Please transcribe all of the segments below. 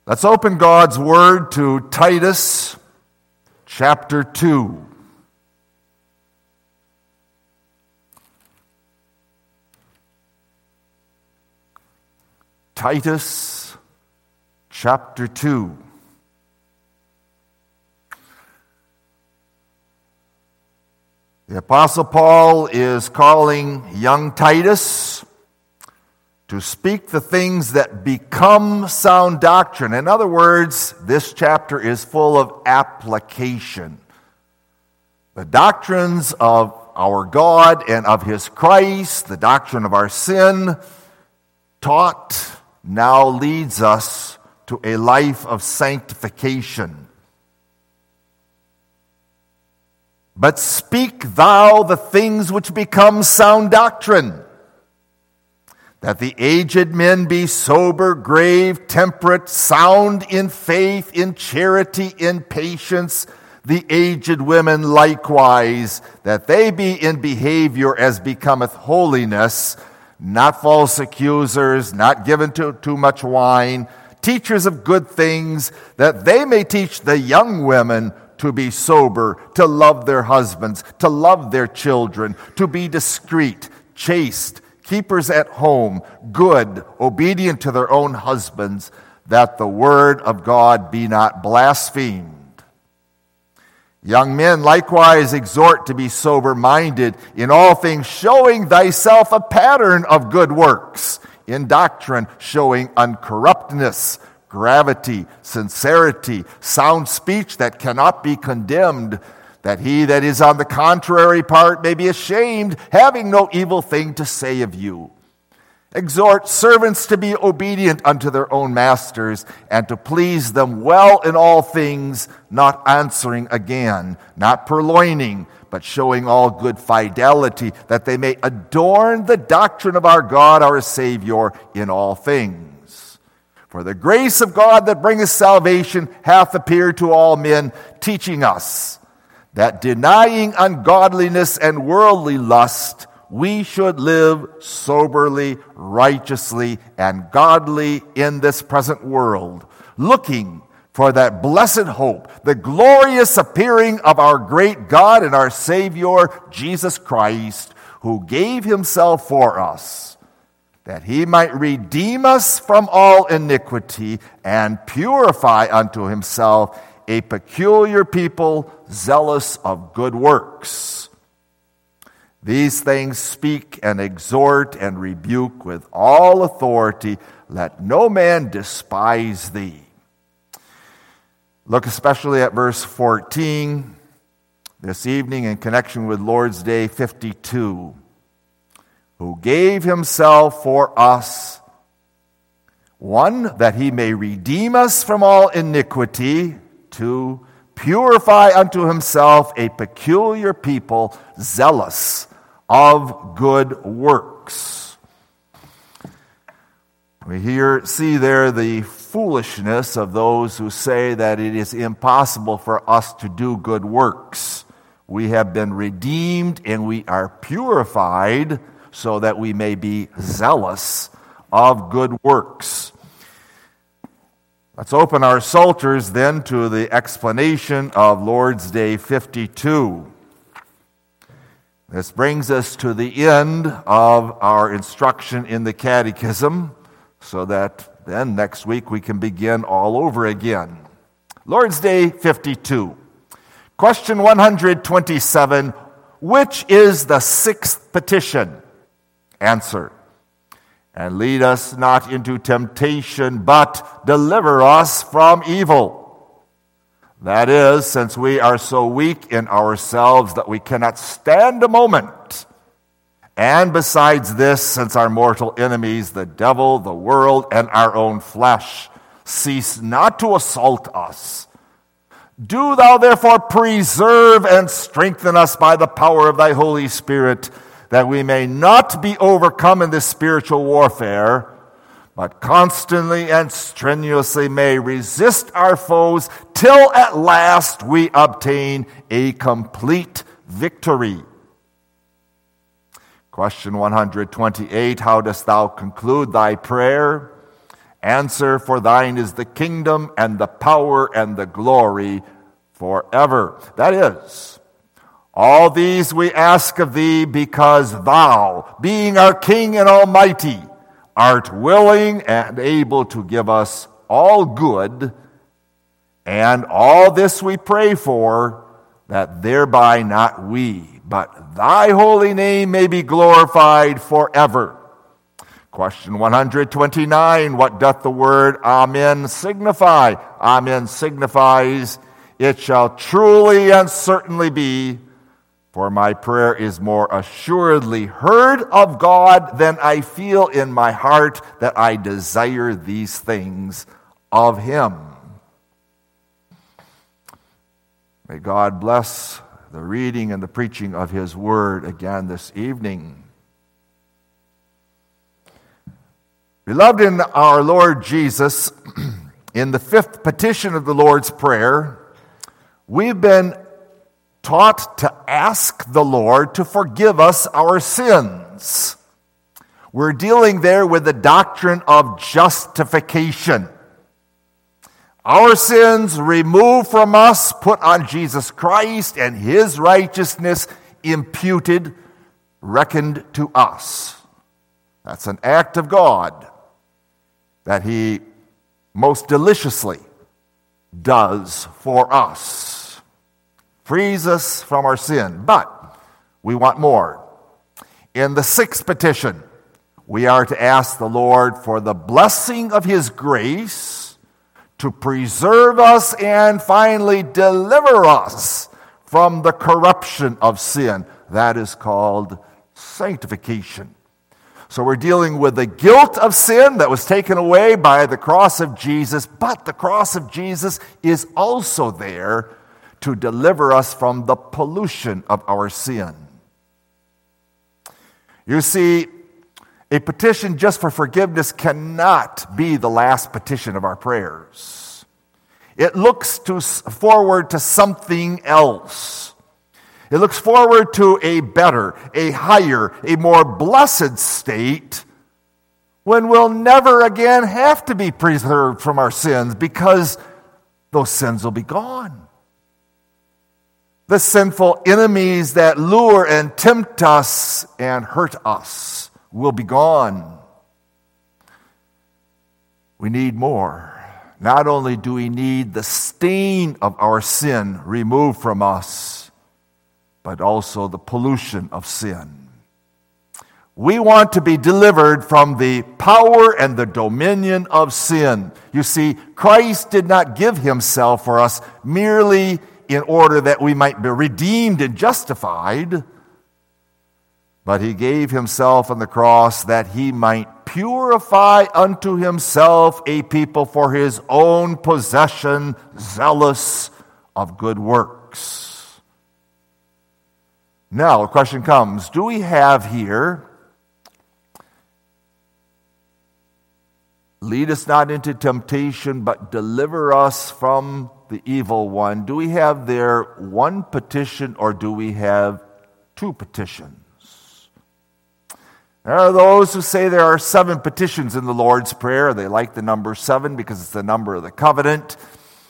Let's open God's Word to Titus chapter 2. Titus chapter 2. The Apostle Paul is calling young Titus to speak the things that become sound doctrine. In other words, this chapter is full of application. The doctrines of our God and of His Christ, the doctrine of our sin, taught now leads us to a life of sanctification. But speak thou the things which become sound doctrine, that the aged men be sober, grave, temperate, sound in faith, in charity, in patience, the aged women likewise, that they be in behavior as becometh holiness, not false accusers, not given to too much wine, teachers of good things, that they may teach the young women to be sober, to love their husbands, to love their children, to be discreet, chaste, keepers at home, good, obedient to their own husbands, that the word of God be not blasphemed. Young men likewise exhort to be sober-minded in all things, showing thyself a pattern of good works, in doctrine showing uncorruptness, gravity, sincerity, sound speech that cannot be condemned, that he that is on the contrary part may be ashamed, having no evil thing to say of you. Exhort servants to be obedient unto their own masters, and to please them well in all things, not answering again, not purloining, but showing all good fidelity, that they may adorn the doctrine of our God, our Savior, in all things. For the grace of God that bringeth salvation hath appeared to all men, teaching us that denying ungodliness and worldly lust, we should live soberly, righteously, and godly in this present world, looking for that blessed hope, the glorious appearing of our great God and our Savior, Jesus Christ, who gave himself for us, that he might redeem us from all iniquity and purify unto himself a peculiar people, zealous of good works. These things speak and exhort and rebuke with all authority. Let no man despise thee. Look especially at verse 14 this evening in connection with Lord's Day 52. Who gave himself for us, one, that he may redeem us from all iniquity, 2, purify unto himself a peculiar people, zealous of good works. We see there the foolishness of those who say that it is impossible for us to do good works. We have been redeemed and we are purified so that we may be zealous of good works. Let's open our Psalters then to the explanation of Lord's Day 52. This brings us to the end of our instruction in the Catechism, so that then next week we can begin all over again. Lord's Day 52. Question 127, which is the sixth petition? Answer. And lead us not into temptation, but deliver us from evil. That is, since we are so weak in ourselves that we cannot stand a moment. And besides this, since our mortal enemies, the devil, the world, and our own flesh, cease not to assault us. Do thou therefore preserve and strengthen us by the power of thy Holy Spirit, that we may not be overcome in this spiritual warfare, but constantly and strenuously may resist our foes till at last we obtain a complete victory. Question 128, how dost thou conclude thy prayer? Answer, for thine is the kingdom and the power and the glory forever. That is, all these we ask of thee because thou, being our King and Almighty, art willing and able to give us all good, and all this we pray for, that thereby not we, but thy holy name may be glorified forever. Question 129, what doth the word Amen signify? Amen signifies, it shall truly and certainly be, for my prayer is more assuredly heard of God than I feel in my heart that I desire these things of him. May God bless the reading and the preaching of his word again this evening. Beloved in our Lord Jesus, in the fifth petition of the Lord's Prayer, we've been taught to ask the Lord to forgive us our sins. We're dealing there with the doctrine of justification. Our sins removed from us, put on Jesus Christ, and his righteousness imputed, reckoned to us. That's an act of God that he most deliciously does for us. Frees us from our sin. But we want more. In the sixth petition, we are to ask the Lord for the blessing of his grace to preserve us and finally deliver us from the corruption of sin. That is called sanctification. So we're dealing with the guilt of sin that was taken away by the cross of Jesus, but the cross of Jesus is also there to deliver us from the pollution of our sin. You see, a petition just for forgiveness cannot be the last petition of our prayers. It looks forward to something else. It looks forward to a better, a higher, a more blessed state when we'll never again have to be preserved from our sins because those sins will be gone. The sinful enemies that lure and tempt us and hurt us will be gone. We need more. Not only do we need the stain of our sin removed from us, but also the pollution of sin. We want to be delivered from the power and the dominion of sin. You see, Christ did not give himself for us merely in order that we might be redeemed and justified, but he gave himself on the cross that he might purify unto himself a people for his own possession, zealous of good works. Now, the question comes, do we have here, lead us not into temptation, but deliver us from the evil one? Do we have there one petition or do we have two petitions? There are those who say there are 7 petitions in the Lord's Prayer. They like the number 7 because it's the number of the covenant.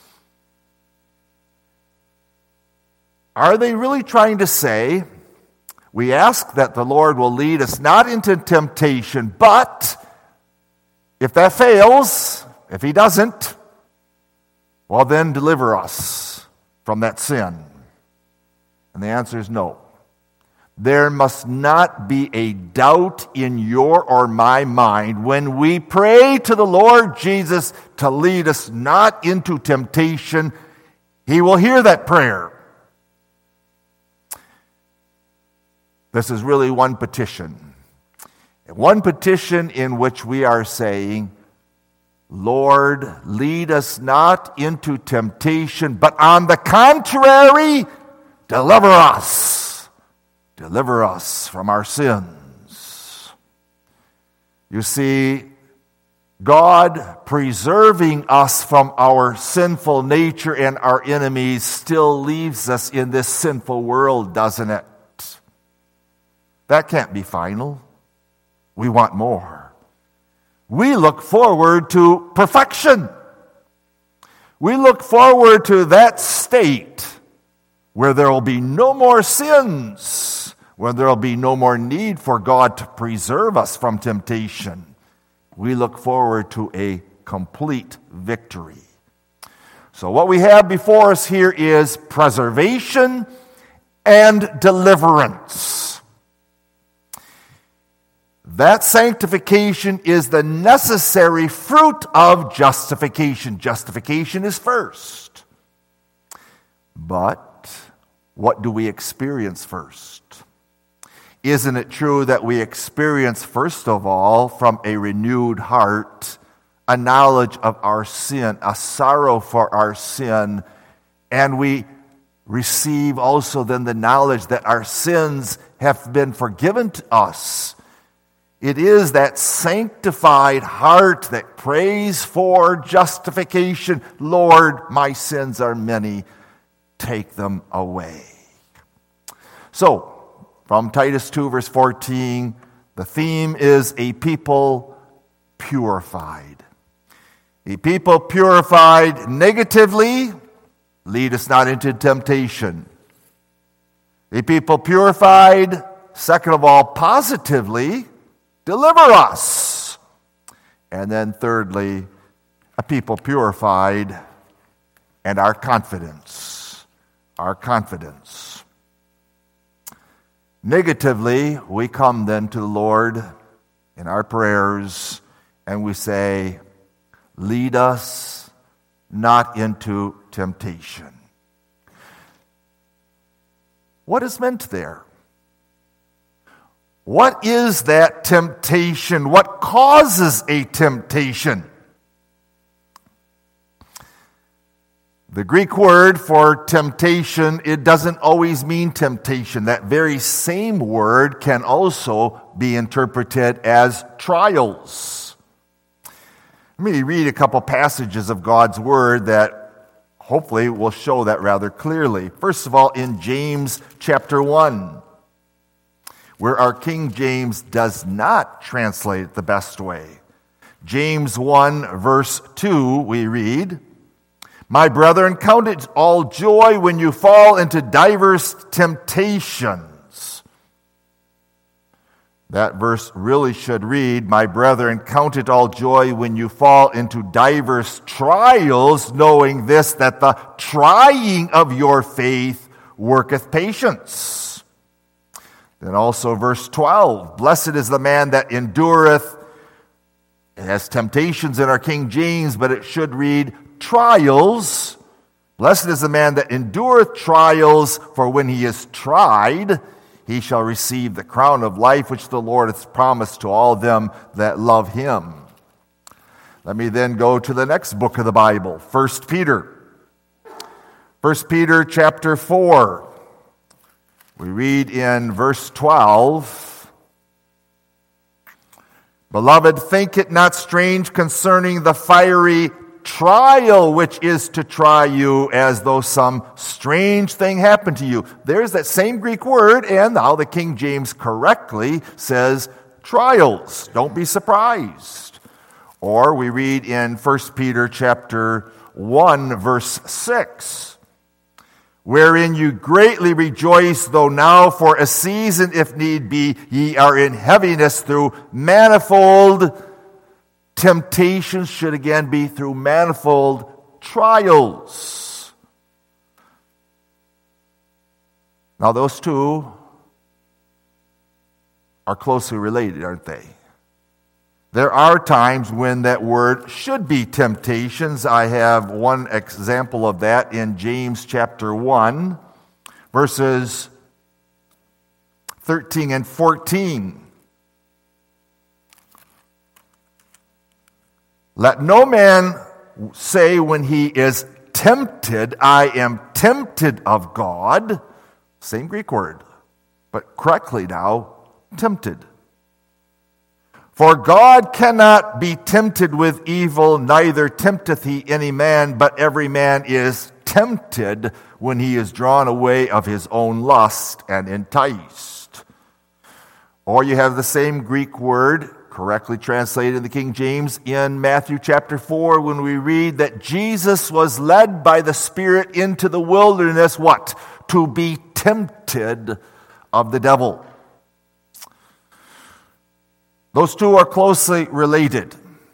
Are they really trying to say, we ask that the Lord will lead us not into temptation, but if that fails, if he doesn't, well then deliver us from that sin? And the answer is no. There must not be a doubt in your or my mind when we pray to the Lord Jesus to lead us not into temptation. He will hear that prayer. This is really one petition. One petition in which we are saying, Lord, lead us not into temptation, but on the contrary, deliver us. Deliver us from our sins. You see, God preserving us from our sinful nature and our enemies still leaves us in this sinful world, doesn't it? That can't be final. We want more. we look forward to perfection. We look forward to that state where there will be no more sins, where there will be no more need for God to preserve us from temptation. We look forward to a complete victory. So what we have before us here is preservation and deliverance. That sanctification is the necessary fruit of justification. Justification is first. But what do we experience first? Isn't it true that we experience, first of all, from a renewed heart, a knowledge of our sin, a sorrow for our sin, and we receive also then the knowledge that our sins have been forgiven to us? It is that sanctified heart that prays for justification. Lord, my sins are many. Take them away. So, from Titus 2, verse 14, the theme is a people purified. A people purified negatively, lead us not into temptation. A people purified, second of all, positively, deliver us. And then thirdly, a people purified and our confidence. Our confidence. Negatively, we come then to the Lord in our prayers and we say, lead us not into temptation. What is meant there? What is that temptation? What causes a temptation? The Greek word for temptation, it doesn't always mean temptation. That very same word can also be interpreted as trials. Let me read a couple passages of God's word that hopefully will show that rather clearly. First of all, in James chapter 1, where our King James does not translate it the best way. James 1, verse 2, we read, "My brethren, count it all joy when you fall into diverse temptations." That verse really should read, "My brethren, count it all joy when you fall into diverse trials, knowing this, that the trying of your faith worketh patience." Then also verse 12, "Blessed is the man that endureth." It has temptations in our King James, but it should read trials. "Blessed is the man that endureth trials, for when he is tried, he shall receive the crown of life which the Lord hath promised to all them that love him." Let me then go to the next book of the Bible, 1 Peter. 1 Peter chapter 4. We read in verse 12, "Beloved, think it not strange concerning the fiery trial which is to try you, as though some strange thing happened to you." There's that same Greek word, and now the King James correctly says trials. Don't be surprised. Or we read in 1 Peter chapter 1, verse 6, "Wherein you greatly rejoice, though now for a season, if need be, ye are in heaviness through manifold temptations," should again be through manifold trials. Now those two are closely related, aren't they? There are times when that word should be temptations. I have one example of that in James chapter 1, verses 13 and 14. "Let no man say when he is tempted, I am tempted of God." Same Greek word, but correctly now, tempted. "For God cannot be tempted with evil, neither tempteth he any man, but every man is tempted when he is drawn away of his own lust and enticed." Or you have the same Greek word, correctly translated in the King James in Matthew chapter 4, when we read that Jesus was led by the Spirit into the wilderness, what? To be tempted of the devil. Those two are closely related.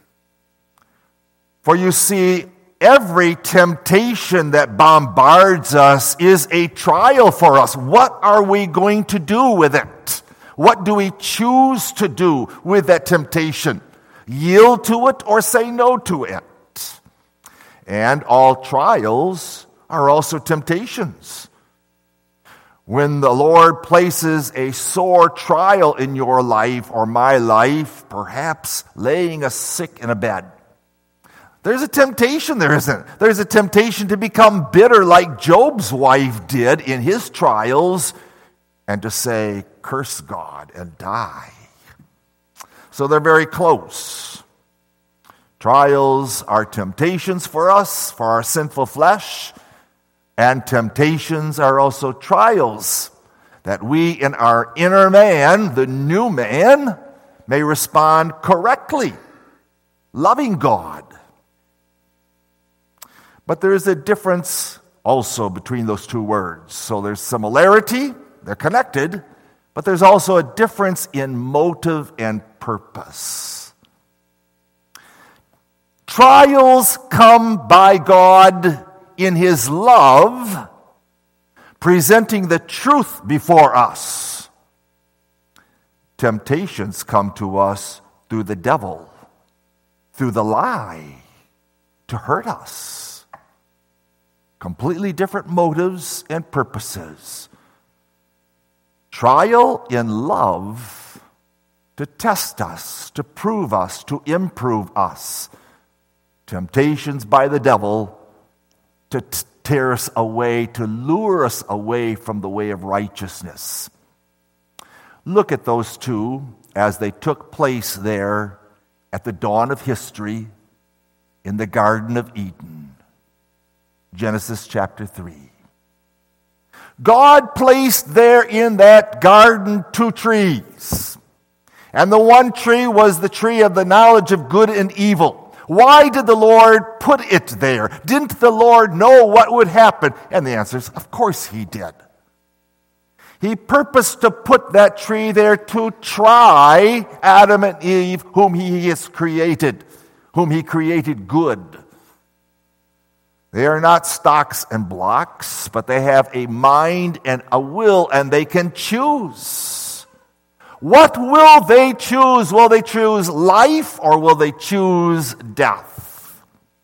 For you see, every temptation that bombards us is a trial for us. What are we going to do with it? What do we choose to do with that temptation? Yield to it or say no to it? And all trials are also temptations. When the Lord places a sore trial in your life or my life, perhaps laying us sick in a bed, there's a temptation, there isn't. There's a temptation to become bitter like Job's wife did in his trials and to say, curse God and die. So they're very close. Trials are temptations for us, for our sinful flesh, and temptations are also trials that we in our inner man, the new man, may respond correctly, loving God. But there is a difference also between those two words. So there's similarity, they're connected, but there's also a difference in motive and purpose. Trials come by God in His love, presenting the truth before us. Temptations come to us through the devil, through the lie, to hurt us. Completely different motives and purposes. Trial in love to test us, to prove us, to improve us. Temptations by the devil to tear us away, to lure us away from the way of righteousness. Look at those two as they took place there at the dawn of history in the Garden of Eden. Genesis chapter 3. God placed there in that garden two trees. And the one tree was the tree of the knowledge of good and evil. Why did the Lord put it there? Didn't the Lord know what would happen? And the answer is, of course He did. He purposed to put that tree there to try Adam and Eve, whom He has created, whom He created good. They are not stocks and blocks, but they have a mind and a will, and they can choose. What will they choose? Will they choose life or will they choose death?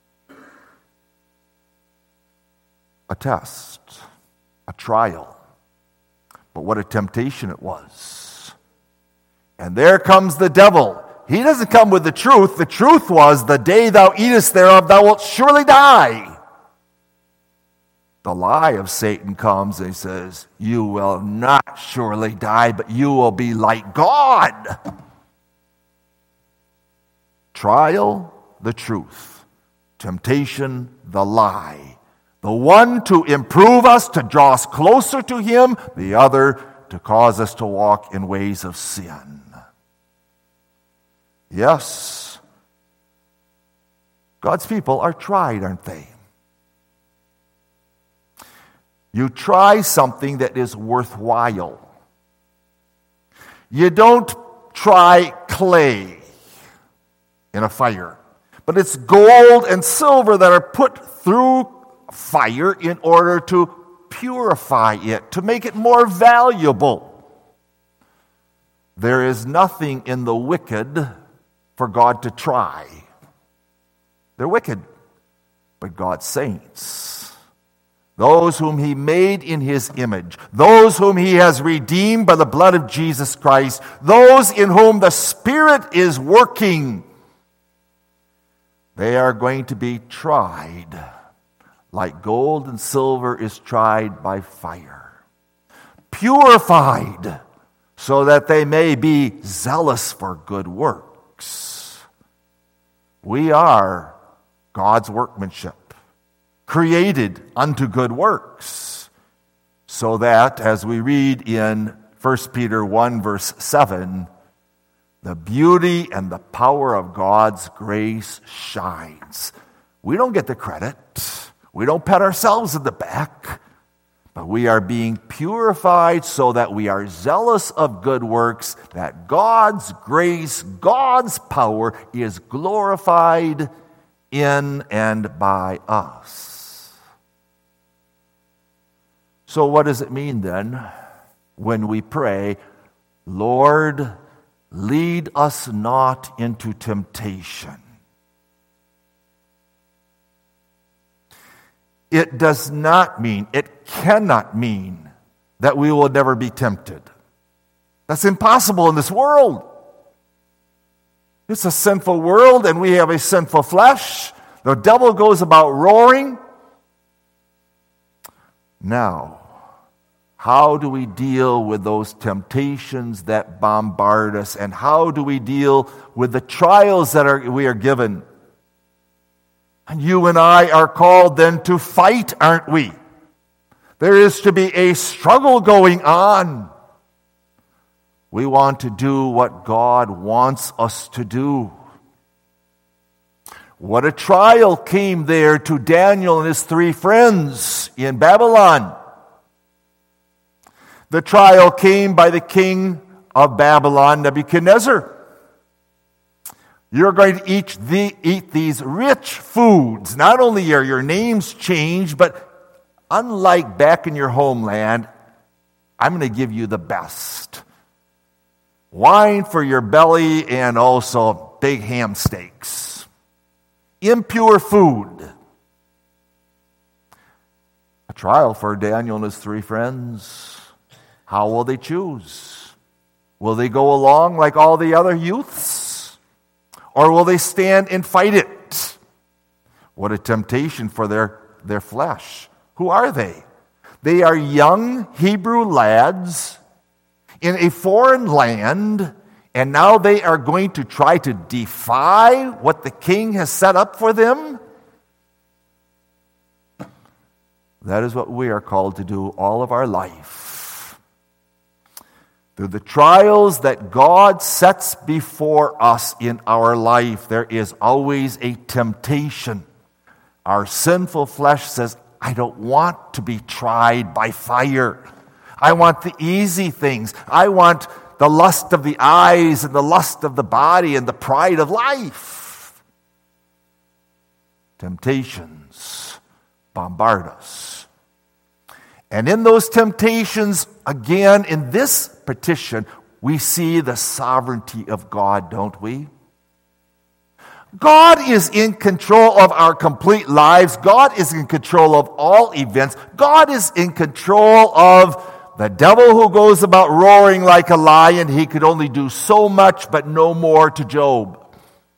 A test, a trial. But what a temptation it was. And there comes the devil. He doesn't come with the truth. The truth was, the day thou eatest thereof, thou wilt surely die. The lie of Satan comes and he says, you will not surely die, but you will be like God. Trial, the truth. Temptation, the lie. The one to improve us, to draw us closer to Him. The other to cause us to walk in ways of sin. Yes, God's people are tried, aren't they? You try something that is worthwhile. You don't try clay in a fire, but it's gold and silver that are put through fire in order to purify it, to make it more valuable. There is nothing in the wicked for God to try. They're wicked, but God's saints, those whom He made in His image, those whom He has redeemed by the blood of Jesus Christ, those in whom the Spirit is working, they are going to be tried like gold and silver is tried by fire, purified so that they may be zealous for good works. We are God's workmanship, created unto good works, so that, as we read in 1 Peter 1 verse 7, the beauty and the power of God's grace shines. We don't get the credit. We don't pat ourselves in the back. But we are being purified so that we are zealous of good works, that God's grace, God's power is glorified in and by us. So what does it mean then when we pray, Lord, lead us not into temptation? It does not mean, it cannot mean that we will never be tempted. That's impossible in this world. It's a sinful world and we have a sinful flesh. The devil goes about roaring. Now, how do we deal with those temptations that bombard us? And how do we deal with the trials that we are given? And you and I are called then to fight, aren't we? There is to be a struggle going on. We want to do what God wants us to do. What a trial came there to Daniel and his 3 friends in Babylon. The trial came by the king of Babylon, Nebuchadnezzar. You're going to eat these rich foods. Not only are your names changed, but unlike back in your homeland, I'm going to give you the best. Wine for your belly and also big ham steaks. Impure food. A trial for Daniel and his 3 friends. How will they choose? Will they go along like all the other youths? Or will they stand and fight it? What a temptation for their flesh. Who are they? They are young Hebrew lads in a foreign land, and now they are going to try to defy what the king has set up for them? That is what we are called to do all of our life. Through the trials that God sets before us in our life, there is always a temptation. Our sinful flesh says, I don't want to be tried by fire. I want the easy things. I want the lust of the eyes and the lust of the body and the pride of life. Temptations bombard us. And in those temptations, again, in this petition, we see the sovereignty of God, don't we? God is in control of our complete lives. God is in control of all events. God is in control of the devil who goes about roaring like a lion. He could only do so much, but no more to Job.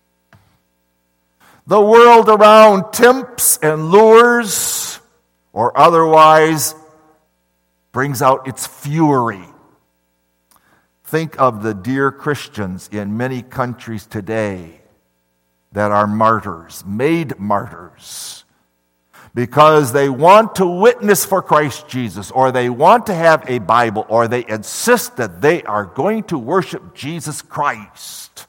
The world around tempts and lures, or otherwise brings out its fury. Think of the dear Christians in many countries today that are martyrs, made martyrs, because they want to witness for Christ Jesus, or they want to have a Bible, or they insist that they are going to worship Jesus Christ.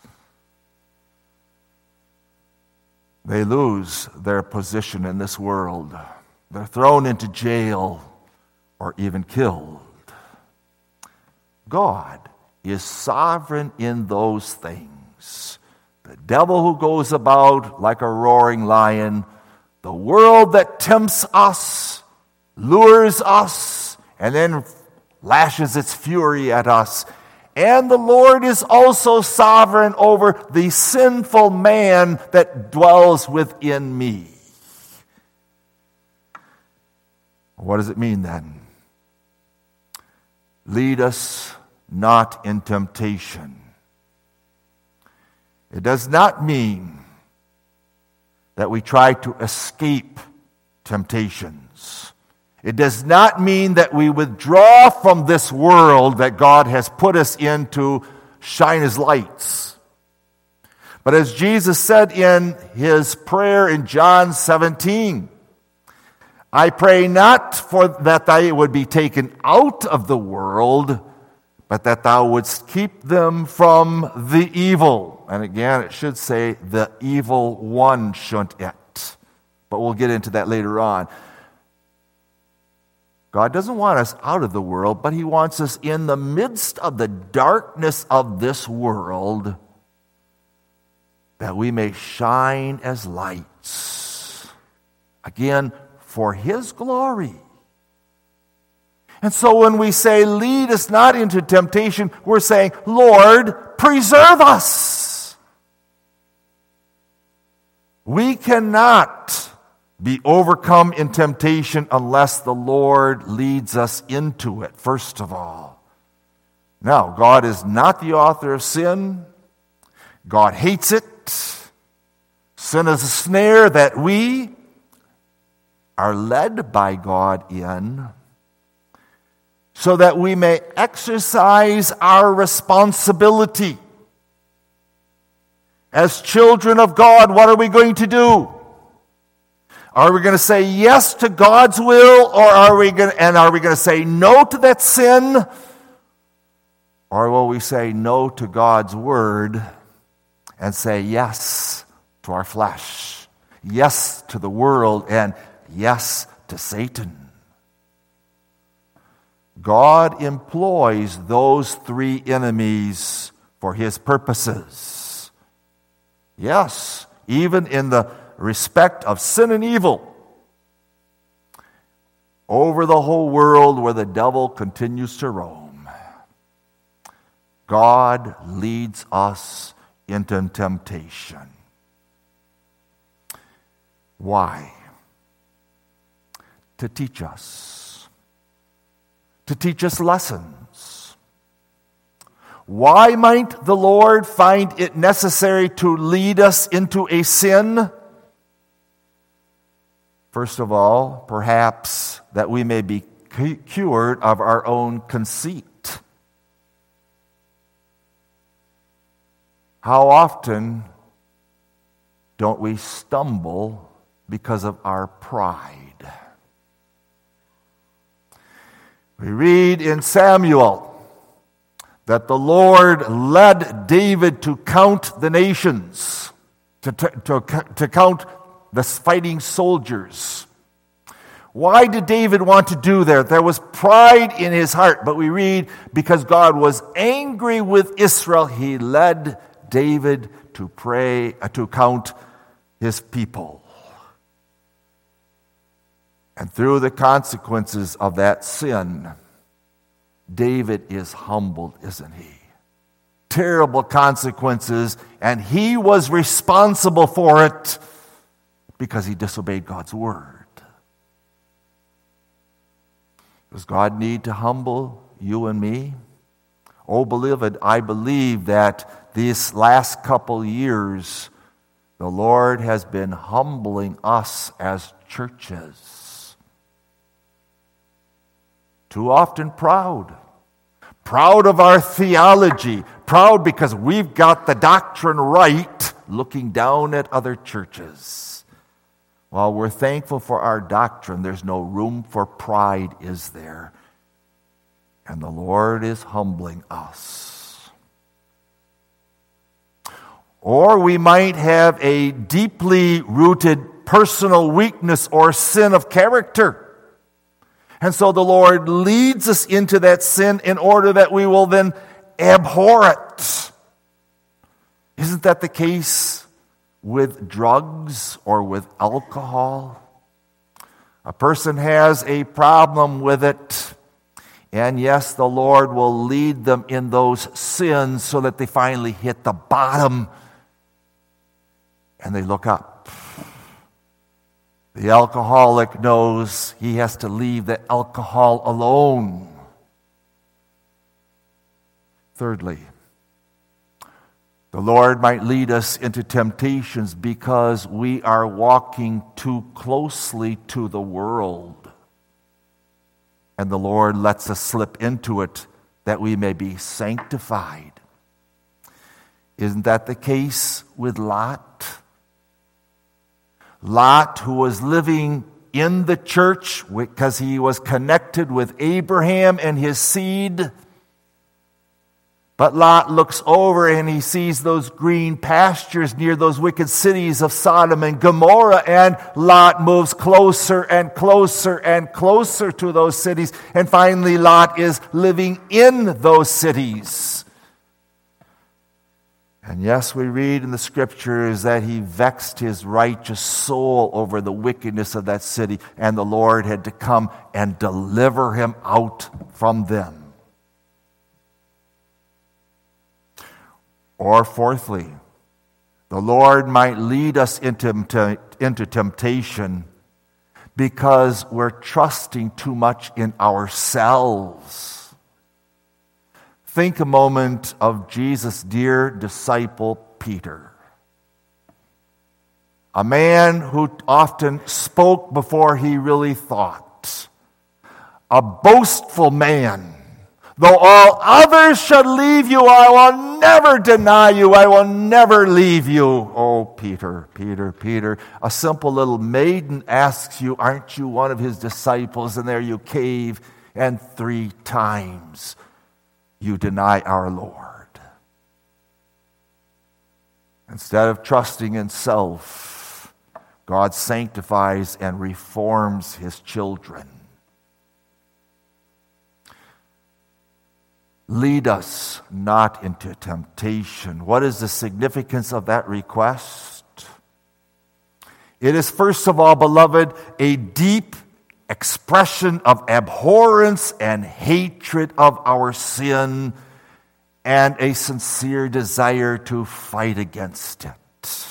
They lose their position in this world. They're thrown into jail or even killed. God is sovereign in those things. The devil who goes about like a roaring lion, the world that tempts us, lures us, and then lashes its fury at us. And the Lord is also sovereign over the sinful man that dwells within me. What does it mean then? Lead us not in temptation. It does not mean that we try to escape temptations. It does not mean that we withdraw from this world that God has put us in to shine His lights. But as Jesus said in His prayer in John 17, I pray not for that I would be taken out of the world, but that thou wouldst keep them from the evil. And again, it should say the evil one, shouldn't it? But we'll get into that later on. God doesn't want us out of the world, but he wants us in the midst of the darkness of this world, that we may shine as lights. Again, for his glory. And so when we say, lead us not into temptation, we're saying, Lord, preserve us. We cannot be overcome in temptation unless the Lord leads us into it, first of all. Now, God is not the author of sin. God hates it. Sin is a snare that we are led by God in, so that we may exercise our responsibility. As children of God, what are we going to do? Are we going to say yes to God's will, or are we going to say no to that sin? Or will we say no to God's word and say yes to our flesh, yes to the world, and yes to Satan? God employs those three enemies for his purposes. Yes, even in the respect of sin and evil, over the whole world where the devil continues to roam, God leads us into temptation. Why? To teach us. To teach us lessons. Why might the Lord find it necessary to lead us into a sin? First of all, perhaps that we may be cured of our own conceit. How often don't we stumble because of our pride? We read in Samuel that the Lord led David to count the nations, to count the fighting soldiers. Why did David want to do that? There was pride in his heart, but we read, because God was angry with Israel, he led David to count his people. And through the consequences of that sin, David is humbled, isn't he? Terrible consequences, and he was responsible for it because he disobeyed God's word. Does God need to humble you and me? Oh, beloved, I believe that these last couple years, the Lord has been humbling us as churches. Too often proud of our theology, proud because we've got the doctrine right, looking down at other churches. While we're thankful for our doctrine, there's no room for pride, is there? And the Lord is humbling us. Or we might have a deeply rooted personal weakness or sin of character. And so the Lord leads us into that sin in order that we will then abhor it. Isn't that the case with drugs or with alcohol? A person has a problem with it, and yes, the Lord will lead them in those sins so that they finally hit the bottom and they look up. The alcoholic knows he has to leave the alcohol alone. Thirdly, the Lord might lead us into temptations because we are walking too closely to the world. And the Lord lets us slip into it that we may be sanctified. Isn't that the case with Lot? Lot, who was living in the church because he was connected with Abraham and his seed, But Lot looks over and he sees those green pastures near those wicked cities of Sodom and Gomorrah, and Lot moves closer and closer and closer to those cities, and finally Lot is living in those cities. And yes, we read in the scriptures that he vexed his righteous soul over the wickedness of that city, and the Lord had to come and deliver him out from them. Or fourthly, the Lord might lead us into temptation because we're trusting too much in ourselves. Think a moment of Jesus' dear disciple Peter, a man who often spoke before he really thought, a boastful man. Though all others should leave you, I will never deny you. I will never leave you. Oh, Peter, Peter, Peter. A simple little maiden asks you, aren't you one of his disciples? And there you cave, and 3 times you deny our Lord. Instead of trusting in self, God sanctifies and reforms his children. Lead us not into temptation. What is the significance of that request? It is, first of all, beloved, a deep expression of abhorrence and hatred of our sin, and a sincere desire to fight against it.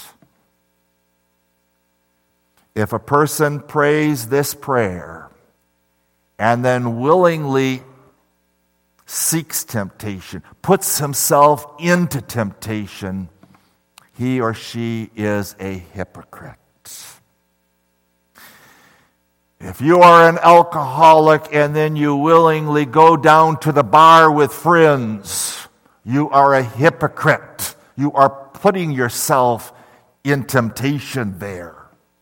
If a person prays this prayer and then willingly seeks temptation, puts himself into temptation, he or she is a hypocrite. If you are an alcoholic and then you willingly go down to the bar with friends, you are a hypocrite. You are putting yourself in temptation there.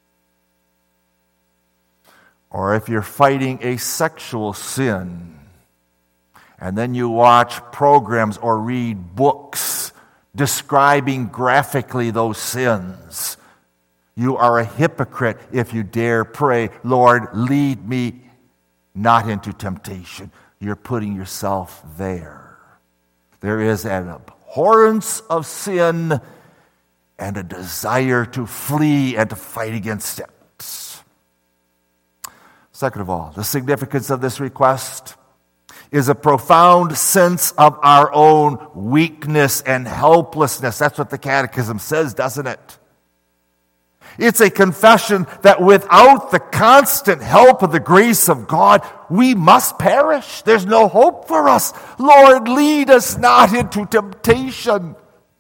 Or if you're fighting a sexual sin, and then you watch programs or read books describing graphically those sins, you are a hypocrite if you dare pray, Lord, lead me not into temptation. You're putting yourself there. There is an abhorrence of sin and a desire to flee and to fight against it. Second of all, the significance of this request is a profound sense of our own weakness and helplessness. That's what the Catechism says, doesn't it? It's a confession that without the constant help of the grace of God, we must perish. There's no hope for us. Lord, lead us not into temptation.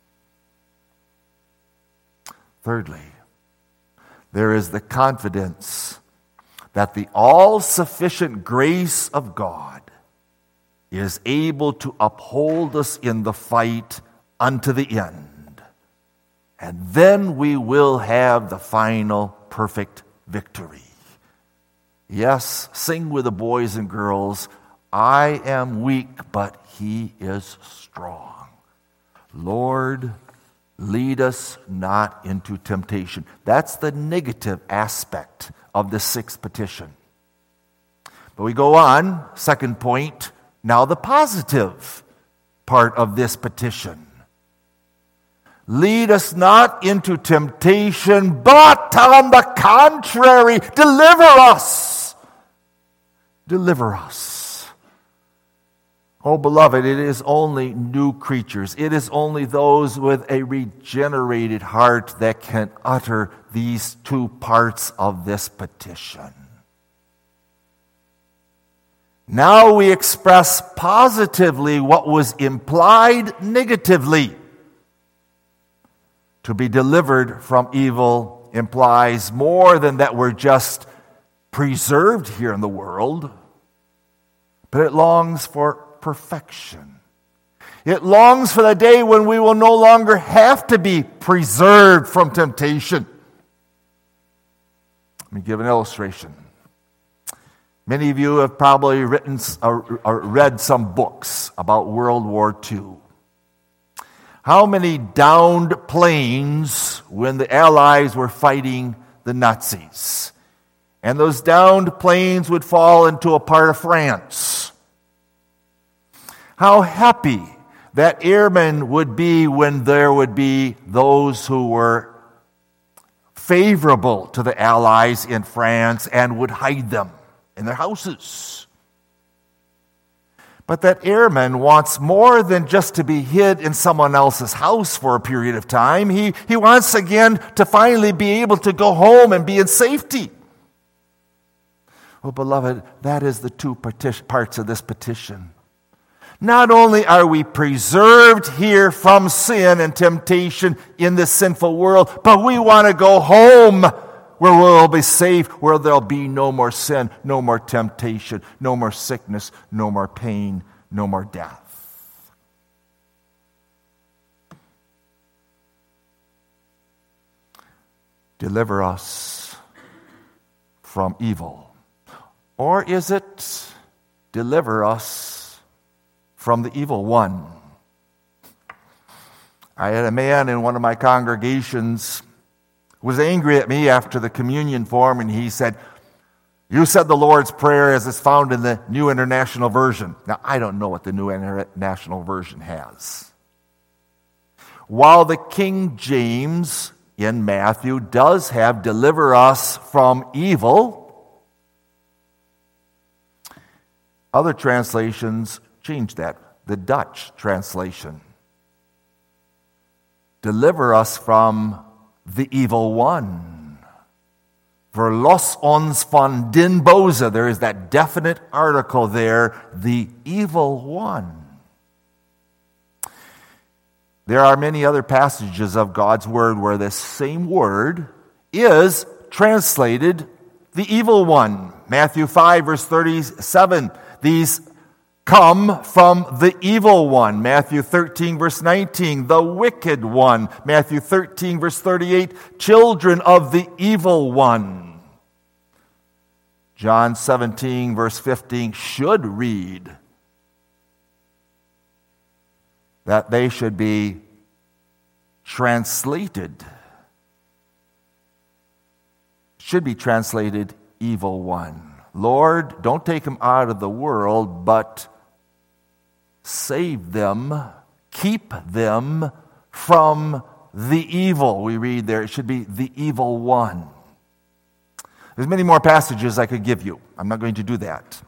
Thirdly, there is the confidence that the all-sufficient grace of God is able to uphold us in the fight unto the end. And then we will have the final perfect victory. Yes, sing with the boys and girls, I am weak, but he is strong. Lord, lead us not into temptation. That's the negative aspect of the sixth petition. But we go on, second point, now the positive part of this petition. Lead us not into temptation, but on the contrary, deliver us. Deliver us. Oh, beloved, it is only new creatures. It is only those with a regenerated heart that can utter these 2 parts of this petition. Now we express positively what was implied negatively. To be delivered from evil implies more than that we're just preserved here in the world, but it longs for perfection. It longs for the day when we will no longer have to be preserved from temptation. Let me give an illustration. Many of you have probably written or read some books about World War II. How many downed planes when the Allies were fighting the Nazis? And those downed planes would fall into a part of France. How happy that airmen would be when there would be those who were favorable to the Allies in France and would hide them in their houses. But that airman wants more than just to be hid in someone else's house for a period of time. He wants again to finally be able to go home and be in safety. Oh, beloved, that is the two parts of this petition. Not only are we preserved here from sin and temptation in this sinful world, but we want to go home where we'll be safe, where there'll be no more sin, no more temptation, no more sickness, no more pain, no more death. Deliver us from evil. Or is it deliver us from the evil one? I had a man in one of my congregations who was angry at me after the communion form, and he said, "You said the Lord's Prayer as it's found in the New International Version." Now, I don't know what the New International Version has. While the King James in Matthew does have deliver us from evil, other translations change that. The Dutch translation, deliver us from the evil one. Verlos ons van den boze. There is that definite article there, the evil one. There are many other passages of God's Word where this same word is translated the evil one. Matthew 5, verse 37. These come from the evil one. Matthew 13, verse 19, the wicked one. Matthew 13, verse 38, children of the evil one. John 17, verse 15 should read that they should be translated. Should be translated evil one. Lord, don't take them out of the world, but save them, keep them from the evil. We read there, it should be the evil one. There's many more passages I could give you. I'm not going to do that.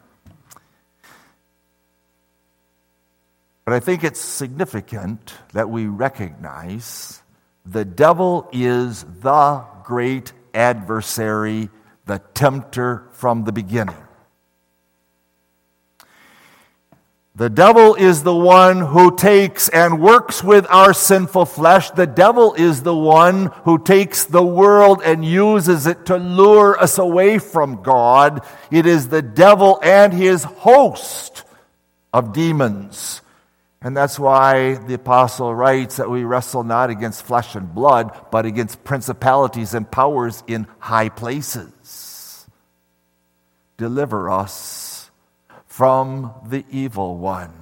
But I think it's significant that we recognize the devil is the great adversary, the tempter from the beginning. The devil is the one who takes and works with our sinful flesh. The devil is the one who takes the world and uses it to lure us away from God. It is the devil and his host of demons. And that's why the apostle writes that we wrestle not against flesh and blood, but against principalities and powers in high places. Deliver us from the evil one.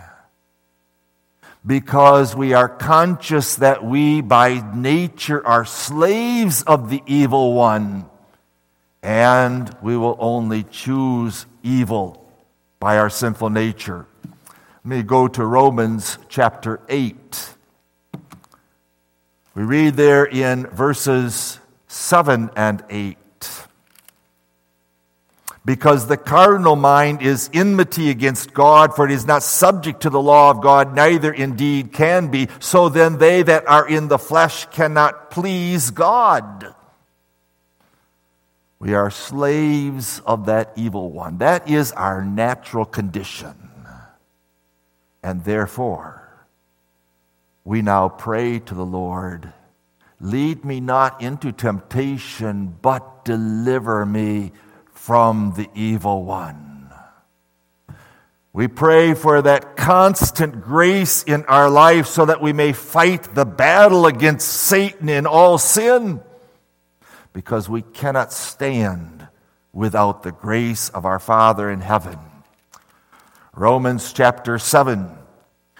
Because we are conscious that we by nature are slaves of the evil one, and we will only choose evil by our sinful nature. Let me go to Romans chapter 8. We read there in verses 7 and 8. Because the carnal mind is enmity against God, for it is not subject to the law of God, neither indeed can be. So then they that are in the flesh cannot please God. We are slaves of that evil one. That is our natural condition. And therefore, we now pray to the Lord, lead me not into temptation, but deliver me from the evil one. We pray for that constant grace in our life so that we may fight the battle against Satan in all sin, because we cannot stand without the grace of our Father in heaven. Romans chapter 7,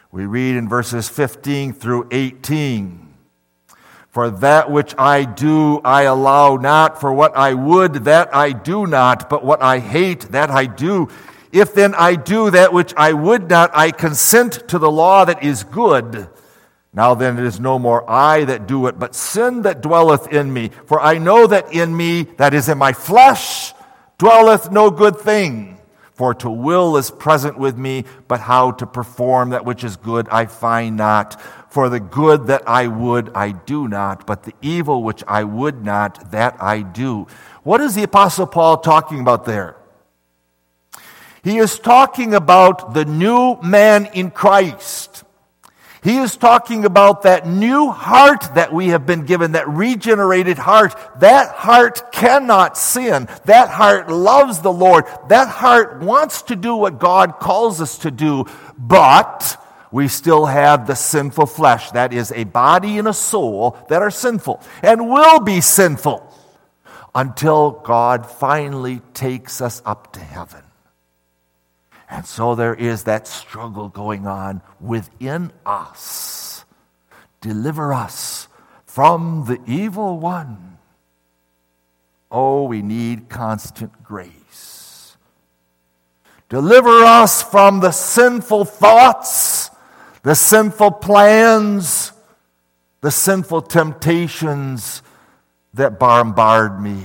We read in verses 15 through 18, "For that which I do, I allow not. For what I would, that I do not. But what I hate, that I do. If then I do that which I would not, I consent to the law that is good. Now then it is no more I that do it, but sin that dwelleth in me. For I know that in me, that is in my flesh, dwelleth no good thing. For to will is present with me, but how to perform that which is good I find not. For the good that I would, I do not, but the evil which I would not, that I do." What is the Apostle Paul talking about there? He is talking about the new man in Christ. He is talking about that new heart that we have been given, that regenerated heart. That heart cannot sin. That heart loves the Lord. That heart wants to do what God calls us to do, but we still have the sinful flesh. That is a body and a soul that are sinful and will be sinful until God finally takes us up to heaven. And so there is that struggle going on within us. Deliver us from the evil one. Oh, we need constant grace. Deliver us from the sinful thoughts, the sinful plans, the sinful temptations that bombard me.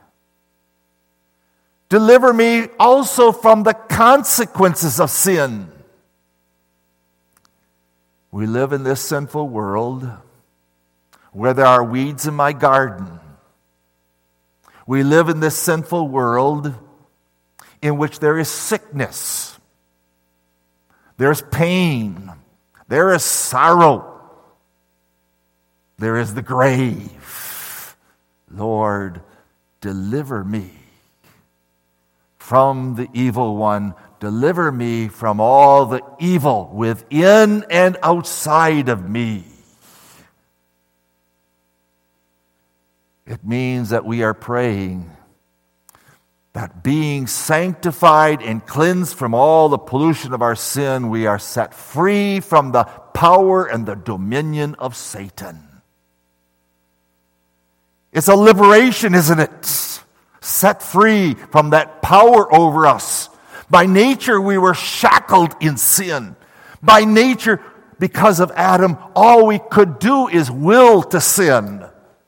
Deliver me also from the consequences of sin. We live in this sinful world where there are weeds in my garden. We live in this sinful world in which there is sickness, there's pain, there is sorrow, there is the grave. Lord, deliver me from the evil one. Deliver me from all the evil within and outside of me. It means that we are praying that being sanctified and cleansed from all the pollution of our sin, we are set free from the power and the dominion of Satan. It's a liberation, isn't it? Set free from that power over us. By nature, we were shackled in sin. By nature, because of Adam, all we could do is will to sin.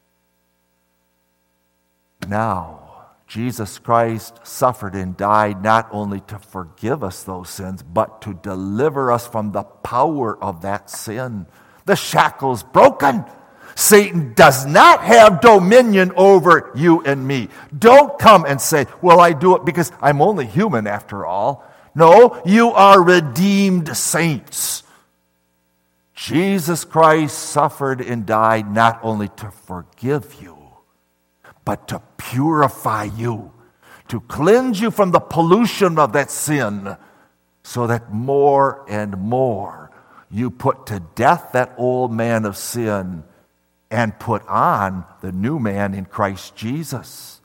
Now, Jesus Christ suffered and died not only to forgive us those sins, but to deliver us from the power of that sin. The shackle's broken. Satan does not have dominion over you and me. Don't come and say, well, I do it because I'm only human after all. No, you are redeemed saints. Jesus Christ suffered and died not only to forgive you, but to purify you, to cleanse you from the pollution of that sin, so that more and more you put to death that old man of sin and put on the new man in Christ Jesus.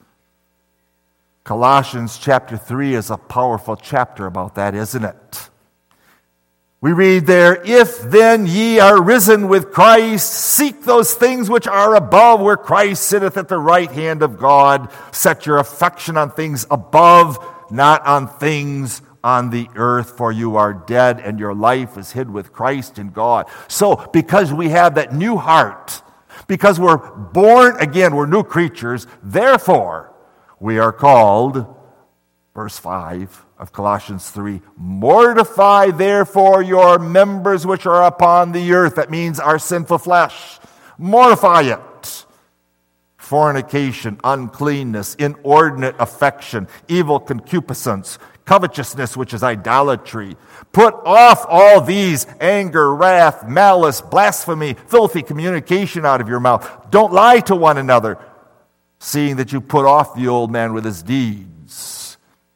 Colossians chapter 3 is a powerful chapter about that, isn't it? We read there, "If then ye are risen with Christ, seek those things which are above, where Christ sitteth at the right hand of God. Set your affection on things above, not on things on the earth, for you are dead, and your life is hid with Christ in God." So, because we have that new heart, because we're born again, we're new creatures, therefore we are called, verse 5 of Colossians 3, "Mortify therefore your members which are upon the earth." That means our sinful flesh. Mortify it. Fornication, uncleanness, inordinate affection, evil concupiscence, covetousness, which is idolatry. Put off all these: anger, wrath, malice, blasphemy, filthy communication out of your mouth. Don't lie to one another, seeing that you put off the old man with his deeds.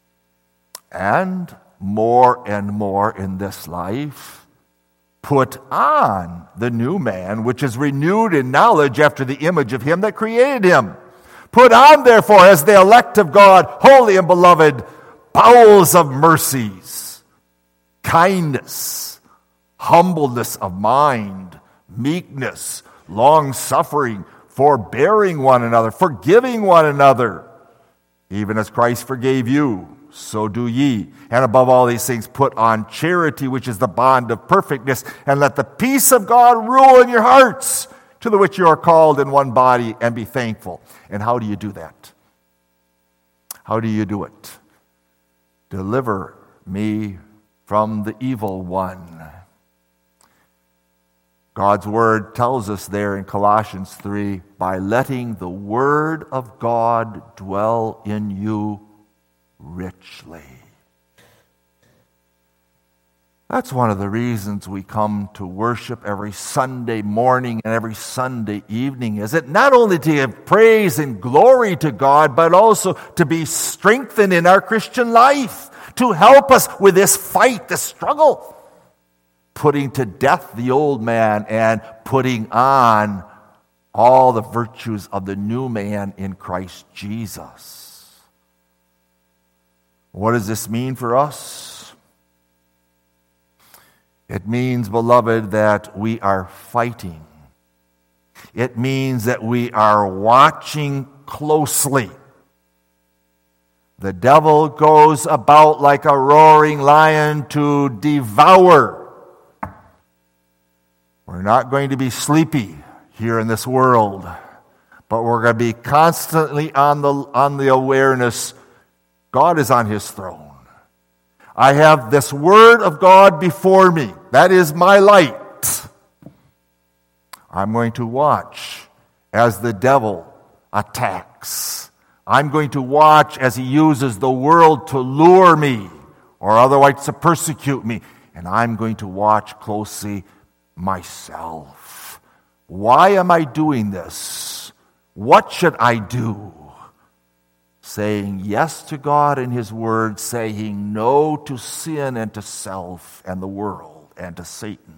And more in this life, put on the new man, which is renewed in knowledge after the image of him that created him. Put on, therefore, as the elect of God, holy and beloved, bowels of mercies, kindness, humbleness of mind, meekness, long-suffering, forbearing one another, forgiving one another. Even as Christ forgave you, so do ye. And above all these things, put on charity, which is the bond of perfectness, and let the peace of God rule in your hearts, to the which you are called in one body, and be thankful. And how do you do that? How do you do it? Deliver me from the evil one. God's word tells us there in Colossians 3, by letting the word of God dwell in you richly. That's one of the reasons we come to worship every Sunday morning and every Sunday evening, is it not only to give praise and glory to God, but also to be strengthened in our Christian life, to help us with this fight, this struggle, putting to death the old man and putting on all the virtues of the new man in Christ Jesus. What does this mean for us? It means, beloved, that we are fighting. It means that we are watching closely. The devil goes about like a roaring lion to devour. We're not going to be sleepy here in this world, but we're going to be constantly on the awareness God is on his throne. I have this word of God before me. That is my light. I'm going to watch as the devil attacks. I'm going to watch as he uses the world to lure me or otherwise to persecute me. And I'm going to watch closely myself. Why am I doing this? What should I do? Saying yes to God and his word, saying no to sin and to self and the world and to Satan.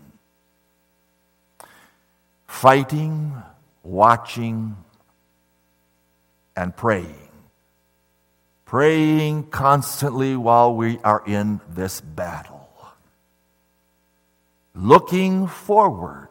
Fighting, watching, and praying. Praying constantly while we are in this battle. Looking forward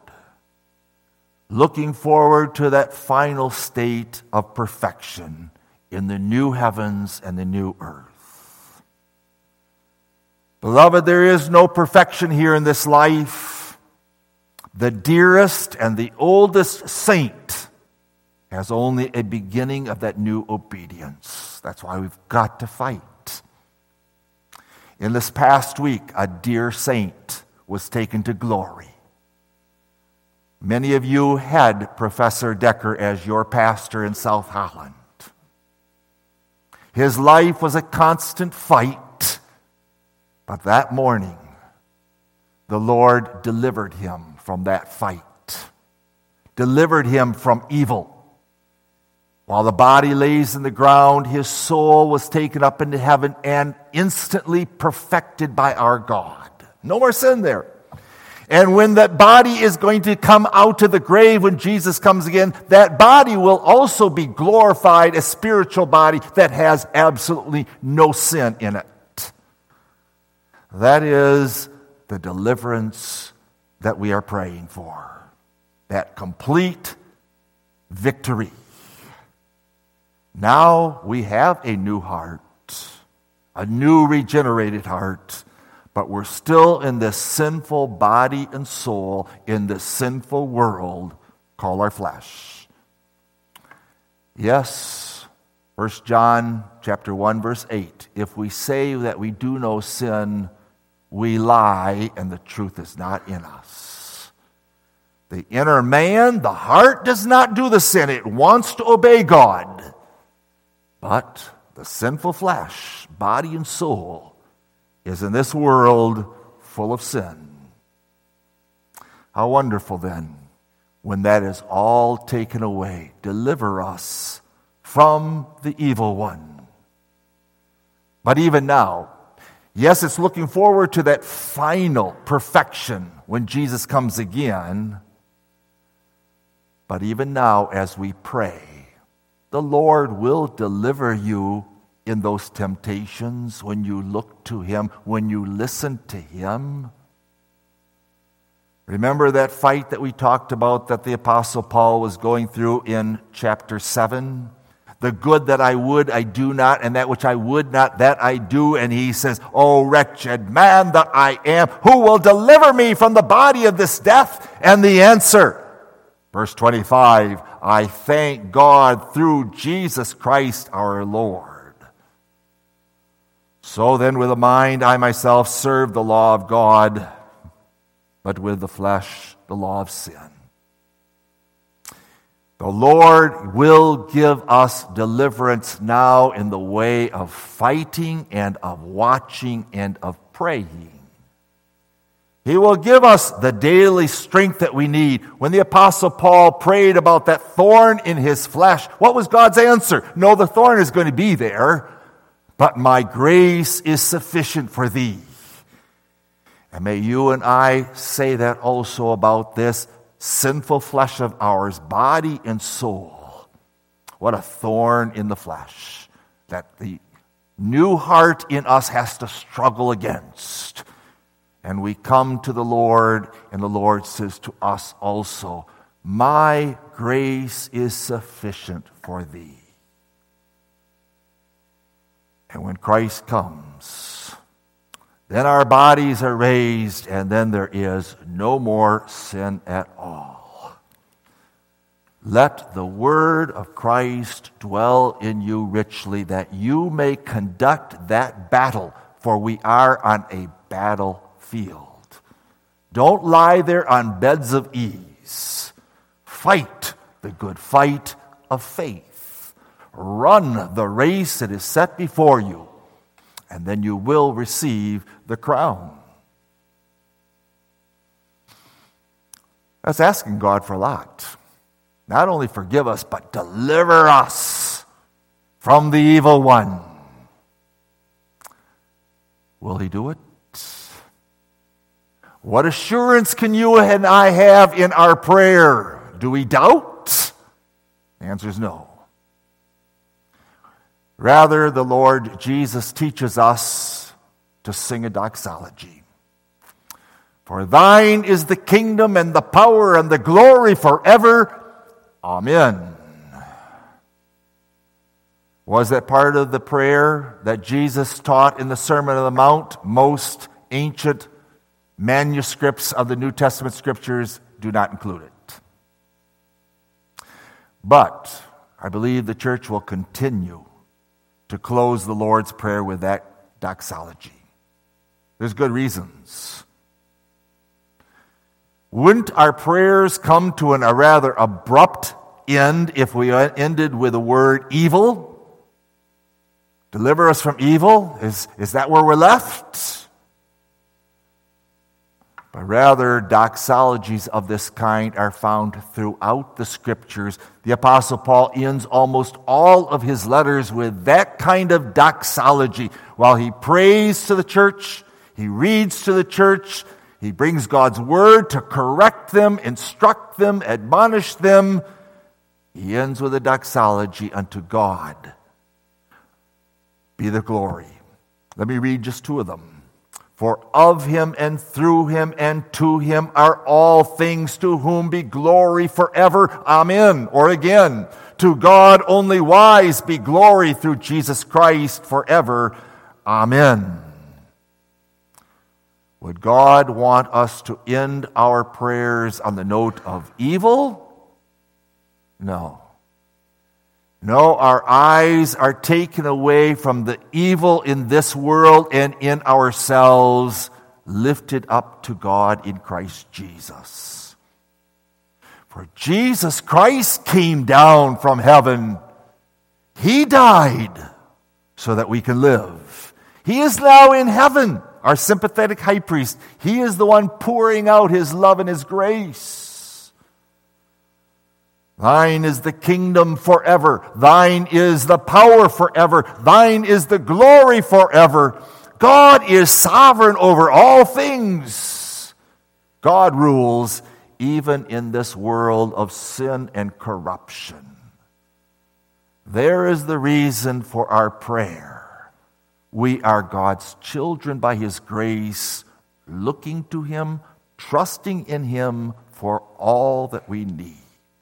to that final state of perfection in the new heavens and the new earth. Beloved, there is no perfection here in this life. The dearest and the oldest saint has only a beginning of that new obedience. That's why we've got to fight. In this past week, a dear saint was taken to glory. Many of you had Professor Decker as your pastor in South Holland. His life was a constant fight, but that morning, the Lord delivered him from that fight, delivered him from evil. While the body lays in the ground, his soul was taken up into heaven and instantly perfected by our God. No more sin there. And when that body is going to come out of the grave when Jesus comes again, that body will also be glorified, a spiritual body that has absolutely no sin in it. That is the deliverance that we are praying for. That complete victory. Now we have a new heart, a new regenerated heart. But we're still in this sinful body and soul, in this sinful world called our flesh. Yes, 1 John chapter 1, verse 8. If we say that we do no sin, we lie, and the truth is not in us. The inner man, the heart, does not do the sin. It wants to obey God. But the sinful flesh, body and soul, is in this world full of sin. How wonderful then, when that is all taken away. Deliver us from the evil one. But even now, yes, it's looking forward to that final perfection when Jesus comes again. But even now, as we pray, the Lord will deliver you in those temptations when you look to him, when you listen to him. Remember that fight that we talked about that the Apostle Paul was going through in chapter 7? The good that I would, I do not, and that which I would not, that I do. And he says, "O wretched man that I am, who will deliver me from the body of this death?" And the answer, verse 25, "I thank God through Jesus Christ our Lord." So then with the mind I myself serve the law of God, but with the flesh the law of sin. The Lord will give us deliverance now in the way of fighting and of watching and of praying. He will give us the daily strength that we need. When the Apostle Paul prayed about that thorn in his flesh, what was God's answer? No, the thorn is going to be there, but my grace is sufficient for thee. And may you and I say that also about this sinful flesh of ours, body and soul. What a thorn in the flesh that the new heart in us has to struggle against. And we come to the Lord, and the Lord says to us also, "My grace is sufficient for thee." And when Christ comes, then our bodies are raised, and then there is no more sin at all. Let the word of Christ dwell in you richly, that you may conduct that battle, for we are on a battlefield. Don't lie there on beds of ease. Fight the good fight of faith. Run the race that is set before you, and then you will receive the crown. That's asking God for a lot. Not only forgive us, but deliver us from the evil one. Will he do it? What assurance can you and I have in our prayer? Do we doubt? The answer is no. Rather, the Lord Jesus teaches us to sing a doxology. For thine is the kingdom and the power and the glory forever. Amen. Was that part of the prayer that Jesus taught in the Sermon on the Mount? Most ancient manuscripts of the New Testament scriptures do not include it. But I believe the church will continue to close the Lord's Prayer with that doxology. There's good reasons. Wouldn't our prayers come to a rather abrupt end if we ended with the word evil? Deliver us from evil? Is that where we're left? But rather, doxologies of this kind are found throughout the Scriptures. The Apostle Paul ends almost all of his letters with that kind of doxology. While he prays to the church, he reads to the church, he brings God's word to correct them, instruct them, admonish them. He ends with a doxology unto God be the glory. Let me read just two of them. For of him and through him and to him are all things, to whom be glory forever. Amen. Or again, to God only wise be glory through Jesus Christ forever. Amen. Would God want us to end our prayers on the note of evil? No. No, our eyes are taken away from the evil in this world and in ourselves, lifted up to God in Christ Jesus. For Jesus Christ came down from heaven. He died so that we can live. He is now in heaven, our sympathetic high priest. He is the one pouring out his love and his grace. Thine is the kingdom forever. Thine is the power forever. Thine is the glory forever. God is sovereign over all things. God rules even in this world of sin and corruption. There is the reason for our prayer. We are God's children by his grace, looking to him, trusting in Him for all that we need.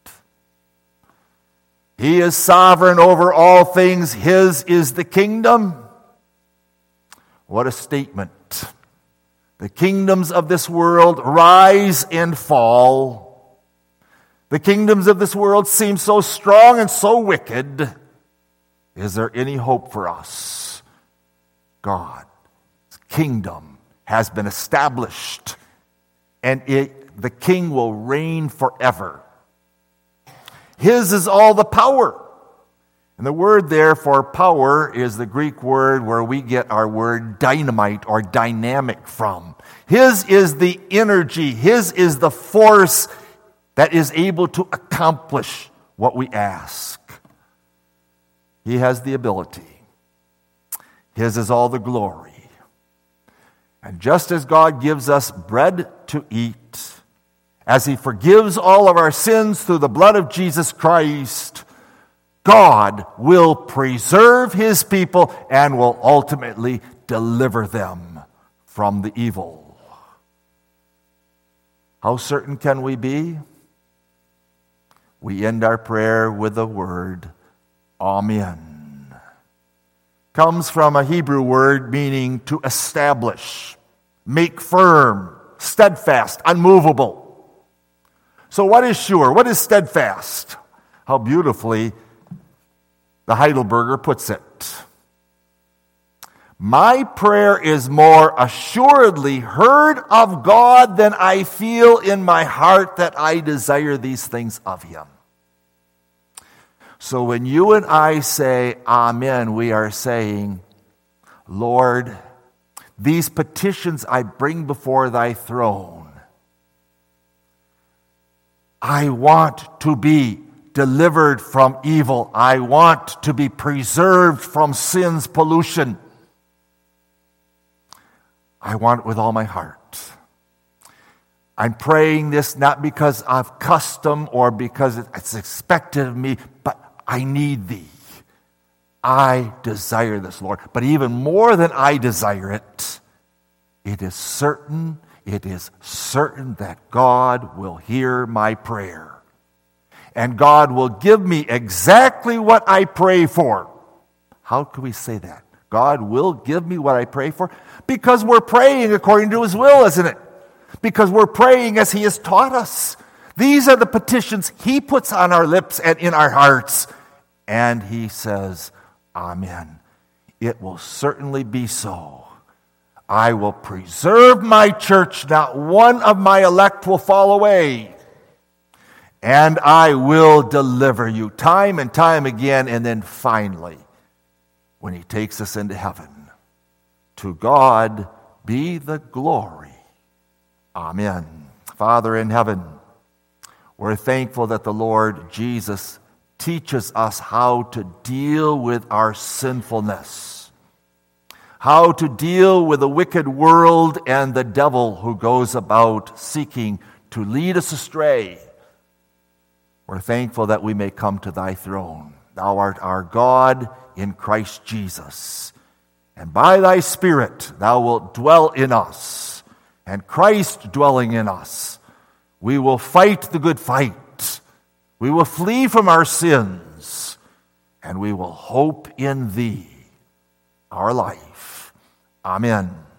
He is sovereign over all things. His is the kingdom. What a statement. The kingdoms of this world rise and fall. The kingdoms of this world seem so strong and so wicked. Is there any hope for us? God's kingdom has been established, and the king will reign forever. His is all the power. And the word there for power is the Greek word where we get our word dynamite or dynamic from. His is the energy. His is the force that is able to accomplish what we ask. He has the ability. His is all the glory. And just as God gives us bread to eat, as He forgives all of our sins through the blood of Jesus Christ, God will preserve His people and will ultimately deliver them from the evil. How certain can we be? We end our prayer with the word Amen. Comes from a Hebrew word meaning to establish, make firm, steadfast, unmovable. So what is sure? What is steadfast? How beautifully the Heidelberger puts it. My prayer is more assuredly heard of God than I feel in my heart that I desire these things of Him. So when you and I say Amen, we are saying, Lord, these petitions I bring before Thy throne. I want to be delivered from evil. I want to be preserved from sin's pollution. I want it with all my heart. I'm praying this not because of custom or because it's expected of me, but I need Thee. I desire this, Lord. But even more than I desire it, it is certain that God will hear my prayer. And God will give me exactly what I pray for. How can we say that? God will give me what I pray for? Because we're praying according to His will, isn't it? Because we're praying as He has taught us. These are the petitions He puts on our lips and in our hearts. And He says, Amen. It will certainly be so. I will preserve my church. Not one of my elect will fall away. And I will deliver you time and time again. And then finally, when He takes us into heaven, to God be the glory. Amen. Father in heaven, we're thankful that the Lord Jesus teaches us how to deal with our sinfulness, how to deal with the wicked world and the devil who goes about seeking to lead us astray. We're thankful that we may come to Thy throne. Thou art our God in Christ Jesus. And by Thy Spirit, Thou wilt dwell in us. And Christ dwelling in us, we will fight the good fight. We will flee from our sins. And we will hope in Thee, our life. Amen.